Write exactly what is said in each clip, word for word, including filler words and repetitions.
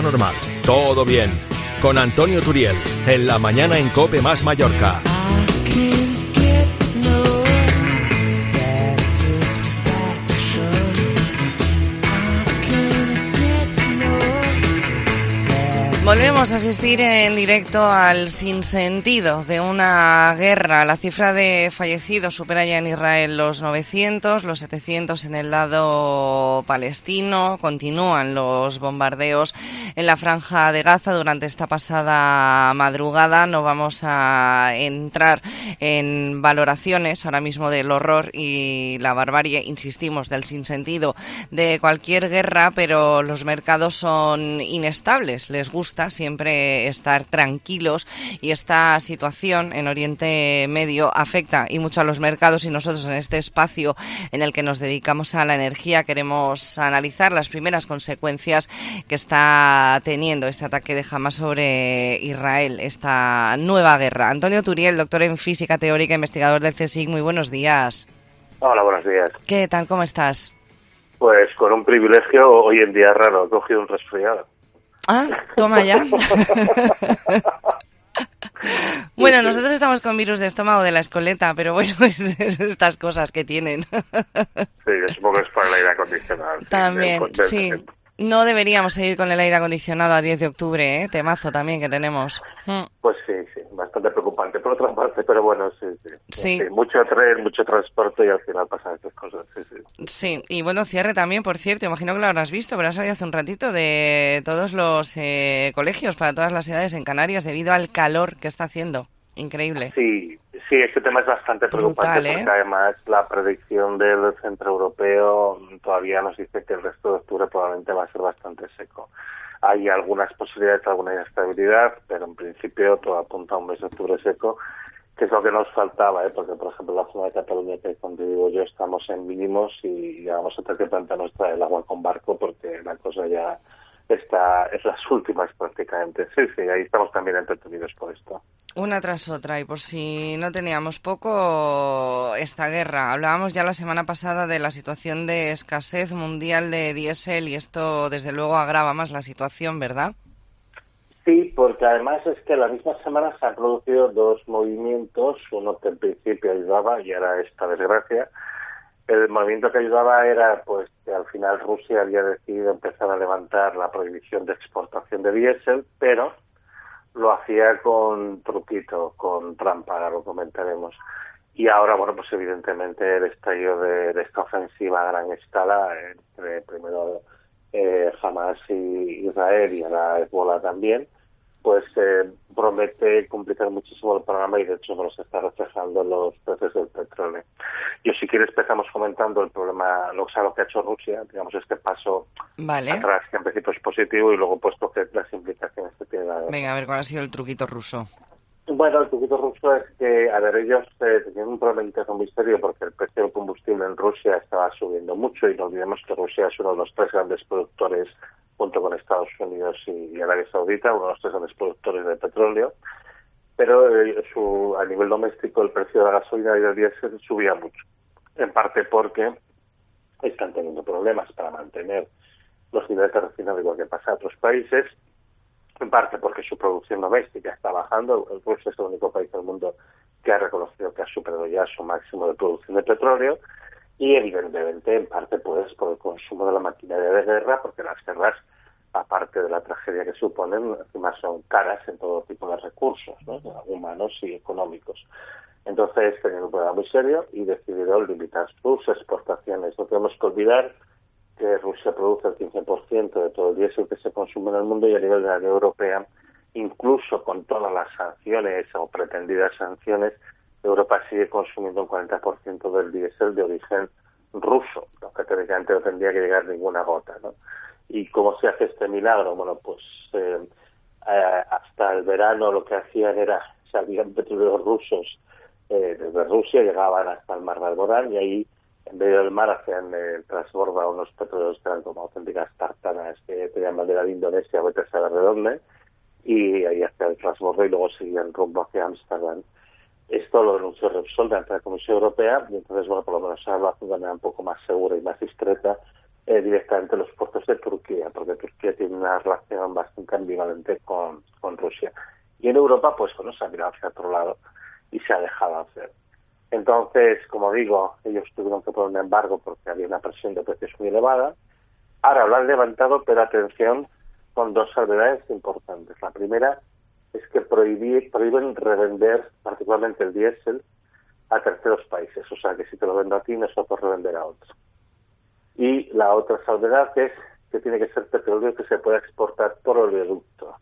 normal, todo bien. Con Antonio Turiel, en la mañana en COPE más Mallorca. Volvemos a asistir en directo al sinsentido de una guerra. La cifra de fallecidos supera ya en Israel los novecientos, los setecientos en el lado palestino. Continúan los bombardeos en la franja de Gaza durante esta pasada madrugada. No vamos a entrar en valoraciones ahora mismo del horror y la barbarie, insistimos, del sinsentido de cualquier guerra, pero los mercados son inestables. Les gusta siempre estar tranquilos y esta situación en Oriente Medio afecta y mucho a los mercados, y nosotros en este espacio en el que nos dedicamos a la energía queremos analizar las primeras consecuencias que está teniendo este ataque de Hamas sobre Israel, esta nueva guerra. Antonio Turiel, doctor en física teórica, investigador del CSIC, muy buenos días. Hola, buenos días. ¿Qué tal? ¿Cómo estás? Pues con un privilegio hoy en día raro, he cogido un resfriado. Ah, toma ya. Bueno, nosotros estamos con virus de estómago de la escoleta, pero bueno, es, es estas cosas que tienen. Sí, yo supongo que es por el aire acondicionado. También, del, del, sí. del... No deberíamos seguir con el aire acondicionado a diez de octubre, ¿eh? Temazo también que tenemos. Pues sí, sí, bastante preocupante por otra parte, pero bueno, sí, sí. Sí. sí mucho tren, mucho transporte y al final pasan estas cosas, sí, sí. Sí, y bueno, cierre también, por cierto, imagino que lo habrás visto, pero ha salido hace un ratito de todos los eh, colegios para todas las edades en Canarias debido al calor que está haciendo. Increíble. Sí, sí, este tema es bastante preocupante. Brutal, ¿eh? Porque además la predicción del Centro Europeo todavía nos dice que el resto de octubre probablemente va a ser bastante seco. Hay algunas posibilidades de alguna inestabilidad, pero en principio todo apunta a un mes de octubre seco, que es lo que nos faltaba, ¿eh? Porque por ejemplo la zona de Cataluña, que es donde vivo yo, estamos en mínimos y ya vamos a tener que plantearnos traer el agua con barco porque la cosa ya está, es las últimas prácticamente. Sí, sí, ahí estamos también entretenidos por esto. Una tras otra, y por si no teníamos poco, esta guerra. Hablábamos ya la semana pasada de la situación de escasez mundial de diésel y esto desde luego agrava más la situación, ¿verdad? Sí, porque además es que la misma semana se han producido dos movimientos, uno que en principio ayudaba y era esta desgracia. El movimiento que ayudaba era pues que al final Rusia había decidido empezar a levantar la prohibición de exportación de diésel, pero lo hacía con truquito, con trampa, ahora lo comentaremos. Y ahora, bueno, pues evidentemente el estallido de, de esta ofensiva a gran escala, entre primero eh, Hamas y Israel y ahora Hezbollah también, pues eh, promete complicar muchísimo el programa y de hecho nos está reflejando en los precios del petróleo. Yo si quieres empezamos comentando el problema, lo, o sea, lo que ha hecho Rusia, digamos este paso vale. atrás que en principio es positivo y luego puesto que las implicaciones que tiene la guerra. Venga, a ver cuál ha sido el truquito ruso. Bueno, el truquito ruso es que, a ver, ellos eh, tenían un problema interno muy serio porque el precio del combustible en Rusia estaba subiendo mucho y no olvidemos que Rusia es uno de los tres grandes productores junto con Estados Unidos y Arabia Saudita, uno de los tres grandes productores de petróleo, pero eh, su, a nivel doméstico el precio de la gasolina y del diésel subía mucho, en parte porque están teniendo problemas para mantener los niveles de refinación igual que pasa en otros países, en parte porque su producción doméstica está bajando. Rusia es el único país del mundo que ha reconocido que ha superado ya su máximo de producción de petróleo, y evidentemente en parte pues por el consumo de la maquinaria de guerra, porque las guerras, aparte de la tragedia que suponen, encima son caras en todo tipo de recursos, ¿no? Humanos y económicos. Entonces tenían un problema muy serio y decidieron limitar sus exportaciones. No tenemos que olvidar que Rusia produce el quince por ciento de todo el diésel que se consume en el mundo, y a nivel de la Unión Europea, incluso con todas las sanciones o pretendidas sanciones, Europa sigue consumiendo un cuarenta por ciento del diésel de origen ruso, lo que teóricamente no tendría que llegar ninguna gota, ¿no? ¿Y cómo se hace este milagro? Bueno, pues eh, eh, hasta el verano lo que hacían era, salían petróleos rusos eh, desde Rusia, llegaban hasta el mar de Alborán y ahí en medio del mar hacían el eh, transbordo a unos petróleos que eran como auténticas tartanas que tenían bandera de Indonesia, vete a saber de dónde, y ahí hacían el transbordo y luego seguían rumbo hacia Ámsterdam. Esto lo denunció Repsol ante la Comisión Europea y entonces, bueno, por lo menos se habla de una manera un poco más segura y más discreta eh, directamente los puertos de Turquía, porque Turquía tiene una relación bastante ambivalente con, con Rusia. Y en Europa, pues bueno, se ha mirado hacia otro lado y se ha dejado hacer. Entonces, como digo, ellos tuvieron que poner un embargo porque había una presión de precios muy elevada. Ahora lo han levantado, pero atención, con dos salvedades importantes. La primera es que prohibir, prohíben revender, particularmente el diésel, a terceros países. O sea, que si te lo vendo a ti, no se lo puedo revender a otro. Y la otra salvedad es que tiene que ser petróleo que se pueda exportar por oleoducto.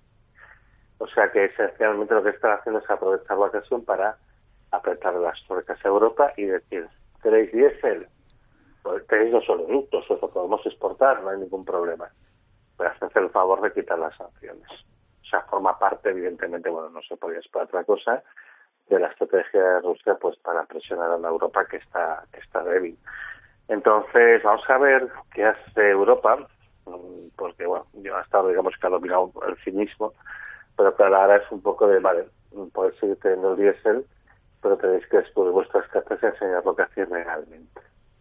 O sea, que esencialmente lo que están haciendo es aprovechar la ocasión para apretar las tuercas a Europa y decir, ¿queréis diésel? Pues tenéis los oleoductos, os lo podemos exportar, no hay ningún problema. Pero hacer el favor de quitar las sanciones. O sea, forma parte, evidentemente, bueno, no se podía esperar otra cosa, de la estrategia de Rusia, pues para presionar a la Europa que está, que está débil. Entonces, vamos a ver qué hace Europa, porque, bueno, yo hasta ahora, digamos, que ha dominado el cinismo, pero claro, ahora es un poco de, vale, podéis seguir teniendo el diésel, pero tenéis que después de vuestras cartas enseñar lo que hacéis realmente.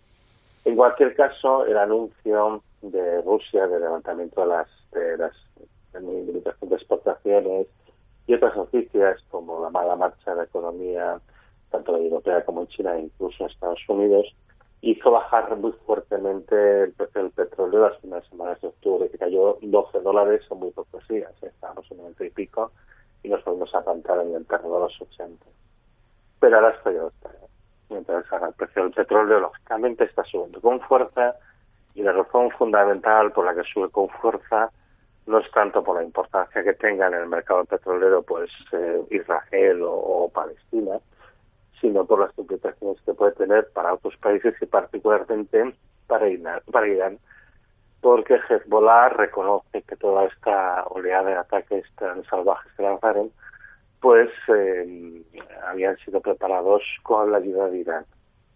En cualquier caso, el anuncio de Rusia de levantamiento de las, de las limitaciones de exportaciones y otras noticias como la mala marcha de la economía, tanto la europea como en China e incluso en Estados Unidos, hizo bajar muy fuertemente el precio del petróleo las primeras semanas de octubre, que cayó doce dólares en muy pocos días. ¿eh? Estábamos en noventa y pico y nos volvimos a plantar en el terreno de los ochenta. Pero ahora estoy otra. Mientras ahora el precio del petróleo, lógicamente, está subiendo con fuerza, y la razón fundamental por la que sube con fuerza no es tanto por la importancia que tenga en el mercado petrolero pues eh, Israel o, o Palestina, sino por las implicaciones que puede tener para otros países y particularmente para Irán, para Irán porque Hezbollah reconoce que toda esta oleada de ataques tan salvajes que lanzaron pues eh, habían sido preparados con la ayuda de Irán.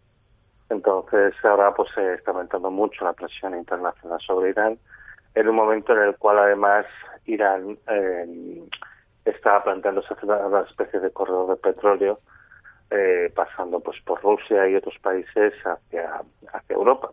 Entonces ahora pues se está aumentando mucho la presión internacional sobre Irán, en un momento en el cual además Irán eh, está planteándose una especie de corredor de petróleo eh, pasando pues por Rusia y otros países hacia, hacia Europa.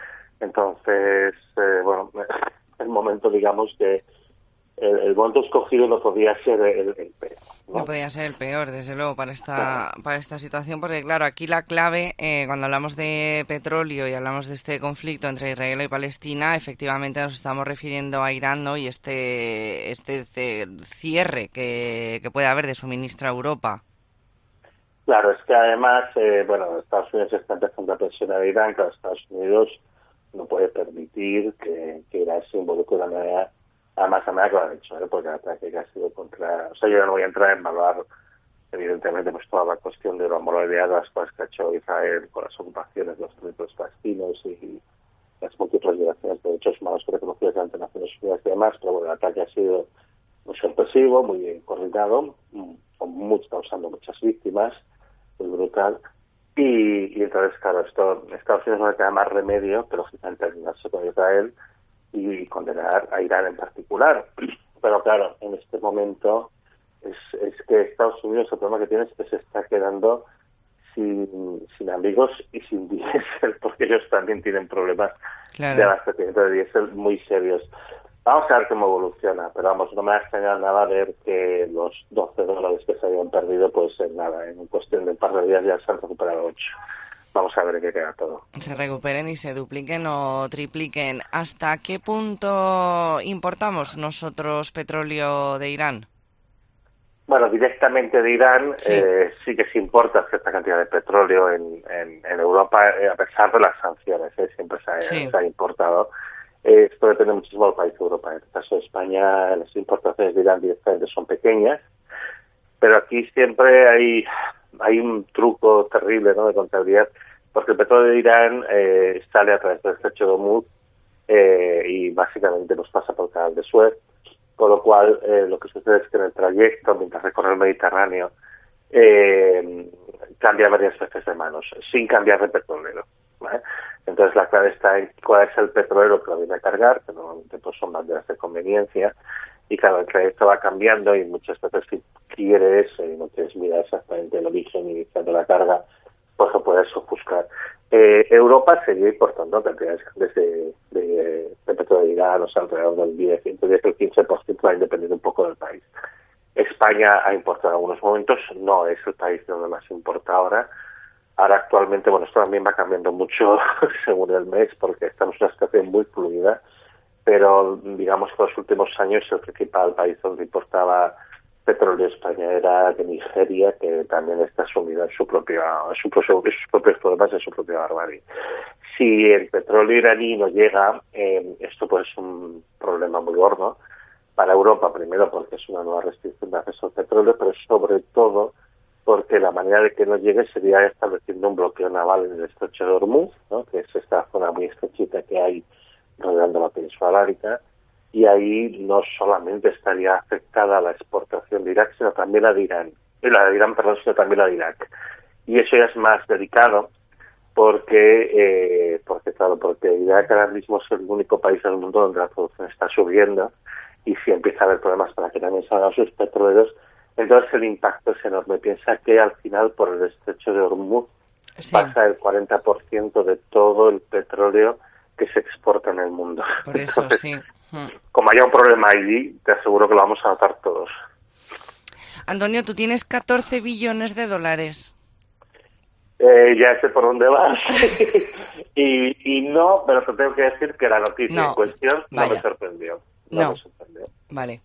Entonces, eh, bueno, el momento, digamos, que el, el momento escogido no podía ser el, el peor. ¿no? No podía ser el peor, desde luego, para esta para esta situación, porque claro, aquí la clave, eh, cuando hablamos de petróleo y hablamos de este conflicto entre Israel y Palestina, efectivamente nos estamos refiriendo a Irán, ¿no? Y este este cierre que, que puede haber de suministro a Europa. Claro, es que además, eh, bueno, Estados Unidos está empezando a presionar a Irán, claro, Estados Unidos no puede permitir que, que Irán se involucre de una manera, además, a manera que lo han hecho, ¿eh? porque el ataque que ha sido contra... O sea, yo no voy a entrar en valorar, evidentemente, pues toda la cuestión de la moralidad de las cosas que ha hecho Israel con las ocupaciones de los territorios palestinos y las múltiples violaciones de derechos humanos reconocidas ante Naciones Unidas y demás, pero bueno, el ataque ha sido muy sorpresivo, muy bien coordinado, con mucho, causando muchas víctimas, muy brutal. Y, y entonces, claro, esto, Estados Unidos no le queda más remedio que, lógicamente, alinearse con Israel y condenar a Irán en particular. Pero, claro, en este momento es, es que Estados Unidos, el problema que tiene es que se está quedando sin, sin amigos y sin diésel, porque ellos también tienen problemas claro. de abastecimiento de diésel muy serios. Vamos a ver cómo evoluciona, pero vamos, no me ha extrañado nada ver que los doce dólares que se habían perdido, pues en nada, en cuestión de un par de días ya se han recuperado ocho. Vamos a ver qué queda todo. Se recuperen y se dupliquen o tripliquen. ¿Hasta qué punto importamos nosotros petróleo de Irán? Bueno, directamente de Irán sí, eh, sí que se importa cierta cantidad de petróleo en, en, en Europa, eh, a pesar de las sanciones, eh, siempre se ha, sí. se ha importado. Eh, esto depende muchísimo del país de Europa. En el caso de España, las importaciones de Irán directamente son pequeñas, pero aquí siempre hay hay un truco terrible, ¿no?, de contabilidad, porque el petróleo de Irán eh, sale a través del estrecho de Hormuz eh, y básicamente nos pasa por el canal de Suez, con lo cual eh, lo que sucede es que en el trayecto, mientras recorre el Mediterráneo, eh, cambia varias veces de manos, sin cambiar de petrolero, ¿vale? Entonces la clave está en cuál es el petrolero que lo viene a cargar, que normalmente pues, son banderas de conveniencia, y claro, el trayecto va cambiando y muchas veces si quieres y eh, no quieres mirar exactamente el origen inicial de la carga, pues lo puedes ofuscar. Eh, Europa seguía importando cantidades grandes de, de, de petróleo de Irán, o sea, alrededor del diez, entre diez y el quince por ciento, va a depender un poco del país. España ha importado en algunos momentos, no es el país donde más importa ahora. Ahora actualmente, bueno, esto también va cambiando mucho según el mes, porque estamos en una situación muy fluida, pero digamos que en los últimos años el principal país donde importaba petróleo España era de Nigeria, que también está sumida en su propia, en, su, en sus propios problemas, en su propia barbarie. Si el petróleo iraní no llega, eh, esto puede ser un problema muy gordo para Europa, primero porque es una nueva restricción de acceso al petróleo, pero sobre todo porque la manera de que no llegue sería estableciendo un bloqueo naval en el estrecho de Hormuz, ¿no?, que es esta zona muy estrechita que hay rodeando la península arábica, y ahí no solamente estaría afectada la exportación de Irak, sino también la de Irán, la de Irán, perdón, sino también la de Irak. Y eso ya es más delicado porque, eh, porque claro, porque Irak ahora mismo es el único país del mundo donde la producción está subiendo, y si empieza a haber problemas para que también salgan sus petroleros, entonces el impacto es enorme. Piensa que al final por el estrecho de Hormuz sí. pasa el cuarenta por ciento de todo el petróleo que se exporta en el mundo. Por eso, entonces, sí. Mm. Como haya un problema allí, te aseguro que lo vamos a notar todos. Antonio, tú tienes catorce billones de dólares. Eh, ya sé por dónde vas. y, y no, pero te tengo que decir que la noticia no, en cuestión no vaya. me sorprendió. No, no. me sorprendió. Vale.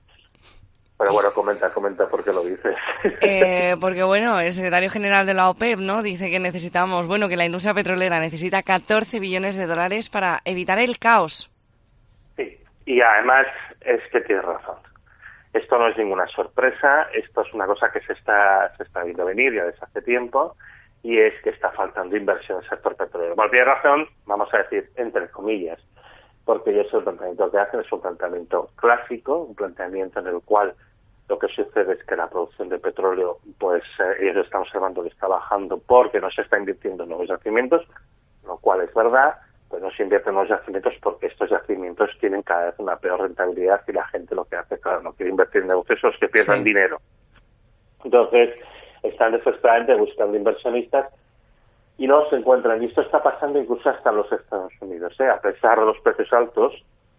Pero bueno, comenta, comenta por qué lo dices. Eh, porque bueno, el secretario general de la OPEP, ¿no?, dice que necesitamos, bueno, que la industria petrolera necesita catorce billones de dólares para evitar el caos. Sí, y además es que tienes razón. Esto no es ninguna sorpresa, esto es una cosa que se está se está viendo venir ya desde hace tiempo, y es que está faltando inversión en el sector petrolero. Bueno, tiene razón, vamos a decir, entre comillas, porque ellos el planteamiento que hacen es un planteamiento clásico, un planteamiento en el cual lo que sucede es que la producción de petróleo, pues eh, ellos están observando que está bajando porque no se está invirtiendo en nuevos yacimientos, lo cual es verdad, pero no se invierten en nuevos yacimientos porque estos yacimientos tienen cada vez una peor rentabilidad y la gente lo que hace, claro, no quiere invertir en negocios los que pierdan sí. dinero. Entonces, están desesperadamente buscando inversionistas y no se encuentran. Y esto está pasando incluso hasta en los Estados Unidos, ¿eh? A pesar de los precios altos,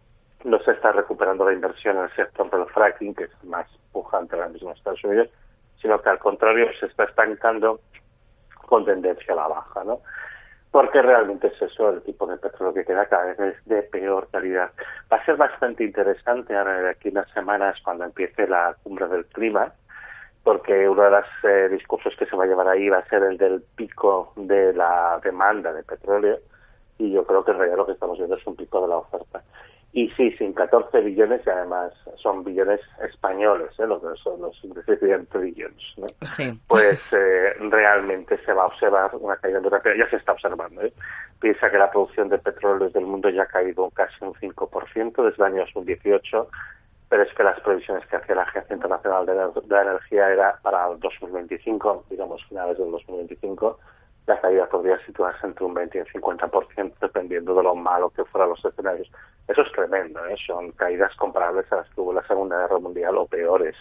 no se está recuperando la inversión en el sector del fracking, que es más pujante ahora mismo en Estados Unidos, sino que al contrario se está estancando con tendencia a la baja, ¿no? Porque realmente es eso, el tipo de petróleo que queda cada vez es de peor calidad. Va a ser bastante interesante ahora de aquí unas semanas cuando empiece la cumbre del clima, porque uno de los eh, discursos que se va a llevar ahí va a ser el del pico de la demanda de petróleo, y yo creo que en realidad lo que estamos viendo es un pico de la oferta. Y sí, sin catorce billones, y además son billones españoles, ¿eh? Lo que son los diecisiete billones, ¿no? Sí. Pues eh, realmente se va a observar una caída muy rápida, ya se está observando, ¿eh? Piensa que la producción de petróleo del mundo ya ha caído casi un cinco por ciento desde el año dos mil dieciocho, pero es que las previsiones que hacía la Agencia Internacional de la Energía era para el dos mil veinticinco, digamos finales del dos mil veinticinco, la caída podría situarse entre un veinte y un cincuenta por ciento, dependiendo de lo malo que fueran los escenarios. Eso es tremendo, ¿eh? Son caídas comparables a las que hubo en la Segunda Guerra Mundial o peores.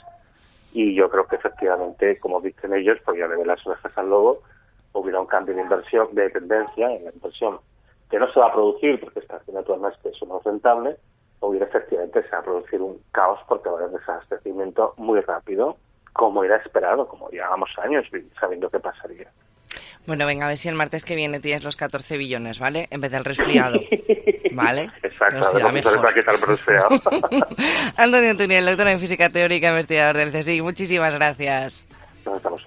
Y yo creo que efectivamente, como dicen ellos, porque ya le ven las orejas al lobo, hubiera un cambio de inversión, de tendencia en la inversión, que no se va a producir porque está haciendo todo más que eso no es rentable, hubiera efectivamente se va a producir un caos porque va a haber un desabastecimiento muy rápido, como era esperado, como llevábamos años sabiendo qué pasaría. Bueno, venga, a ver si el martes que viene tienes los catorce billones, ¿vale? En vez del resfriado, ¿vale? Exacto, a ver para quitar el resfriado. Antonio Turiel, doctor en Física Teórica, investigador del C S I C. Muchísimas gracias. Nos estamos